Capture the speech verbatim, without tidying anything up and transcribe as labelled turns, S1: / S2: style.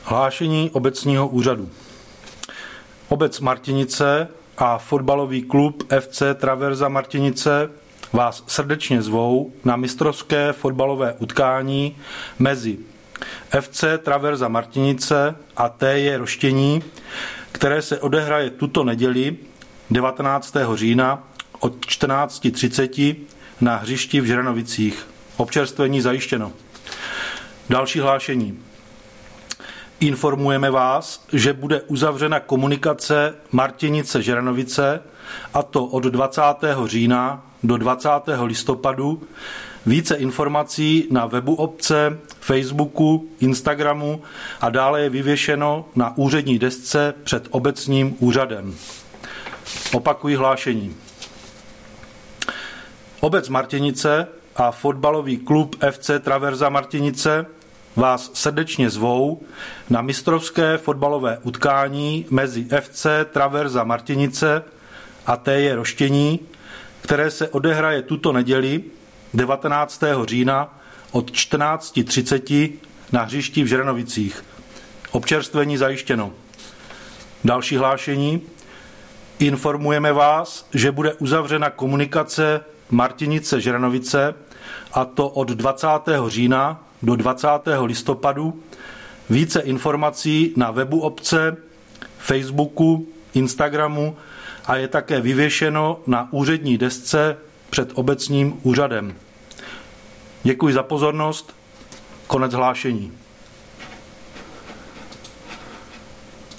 S1: Hlášení obecního úřadu. Obec Martinice a fotbalový klub F C Traverza Martinice vás srdečně zvou na mistrovské fotbalové utkání mezi F C Traverza Martinice a T J Roštění, které se odehraje tuto neděli devatenáctého října od čtrnáct třicet na hřišti v Žranovicích. Občerstvení zajištěno. Další hlášení. Informujeme vás, že bude uzavřena komunikace Martinice Žranovice, a to od dvacátého října do dvacátého listopadu. Více informací na webu obce, Facebooku, Instagramu a dále je vyvěšeno na úřední desce před obecním úřadem. Opakuji hlášení. Obec Martinice a fotbalový klub F C Traverza Martinice vás srdečně zvou na mistrovské fotbalové utkání mezi F C Traverza Martinice a T J Roštění, které se odehraje tuto neděli devatenáctého října od čtrnáct třicet na hřišti v Žranovicích. Občerstvení zajištěno. Další hlášení. Informujeme vás, že bude uzavřena komunikace Martinice Žranovice, a to od dvacátého října do dvacátého listopadu. Více informací na webu obce, Facebooku, Instagramu a je také vyvěšeno na úřední desce před obecním úřadem. Děkuji za pozornost. Konec hlášení.